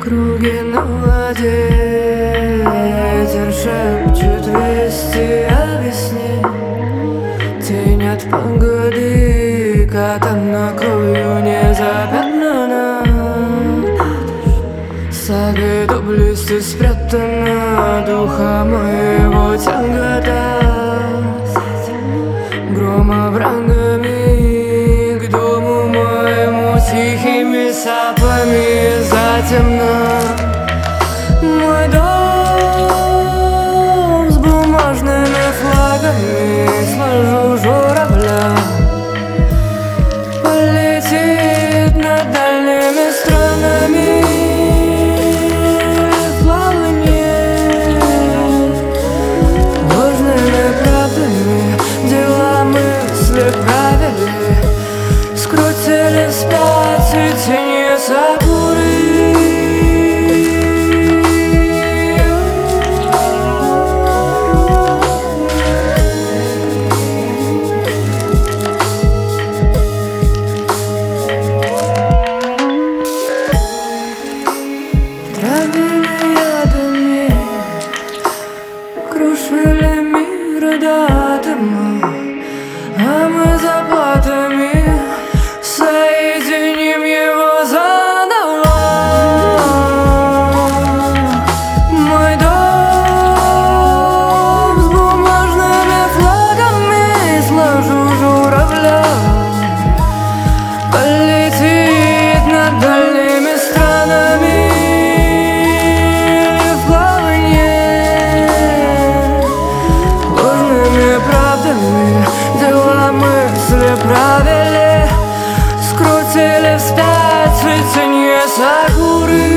Круги на воде, ветер шепчет вести о весне. Тень от погоды, катана кровью не запятнана. Сагой доблести спрятана, духа моего тягота. Грома врагами к дому моему тихими сапами затемно. Мой дом с бумажными флагами, сложу журавля. Полетит над дальними странами в плаванье. Ложными правдами дела мысли правили, скрутили спать и тени сакуры. Крушили мир до атома, а мы заплатами соединим его заново. Мой дом с бумажными флагами, сложу журавля. Полетит над дальними странами в плаванье. Дела мысли правили, скрутили вспять цветение сакуры.